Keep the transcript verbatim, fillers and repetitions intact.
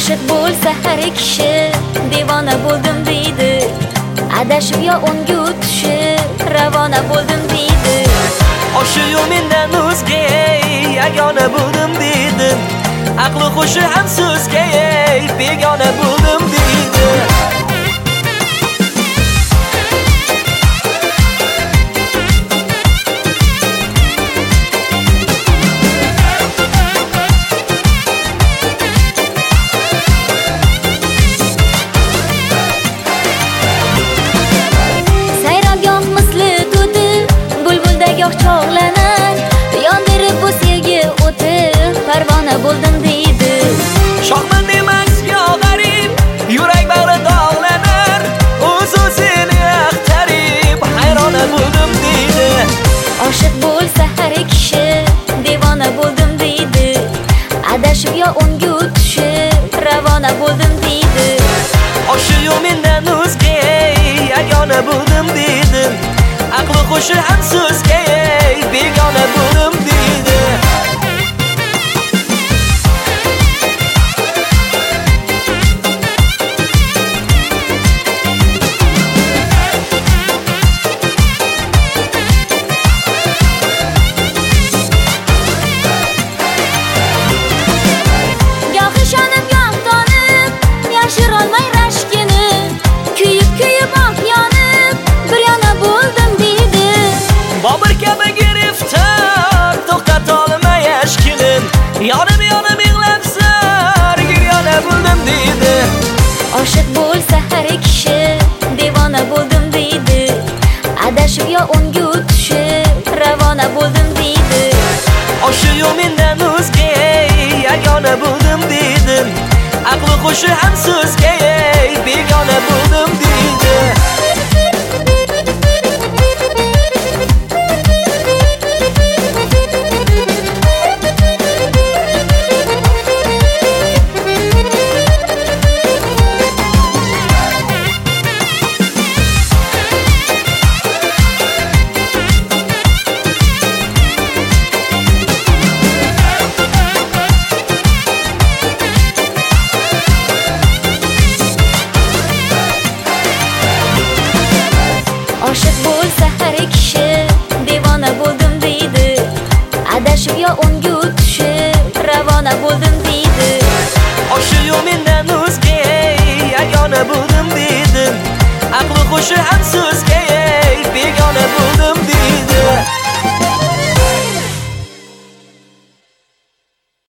Oshiq bo'lsa har kishi devona bo'ldim deydi. Adashib yo o'nga o'tishib ravona bo'ldim deydi. Oshiq mendan o'zga yagona bo'ldim deydi. Aqli xushi ham so'zga begona bo'ldim deydi. Chog'lanar yondirib bu sevgi o'ti parvona bo'ldim deydi. Shohman demas yo g'arib, yurak bag'ri dog'lanar, o'z o'zini axtarib hayrona bo'ldim deydi. Oshiq bo'lsa har kishi devona bo'ldim deydi. Adashib yo o'nga o'tishib ravona bo'ldim deydi. Oshiq mendan o'zga yagona bo'ldim deydi. Aqli xushi ham so'zga begona bo'ldim deydi. Goh ishonib goh tonib yashirolmay rashkini, kuyib kuyib oh yonib bir yana bo'ldim deydi. Bobur kabi giriftar to'xtatolmay ashkinim, yonib yonib yig'labsar yona bo'ldim deydi. Oshiq bo'lsa har kishi devona bo'ldim deydi. Adashib yo o'nga o'tishib ravona bo'ldim deydi. Oshiq mendan o'zga yagona bo'ldim deydi. Aqli xushi ham so'zga begona bo'ldim deydi. Oshiq bo'lsa har kishi devona bo'ldim deydi. Adashib yo o'nga o'tishib ravona bo'ldim deydi. Oshiq mendan o'zga yagona bo'ldim deydi. Aqli xushi ham so'zga begona bo'ldim deydi.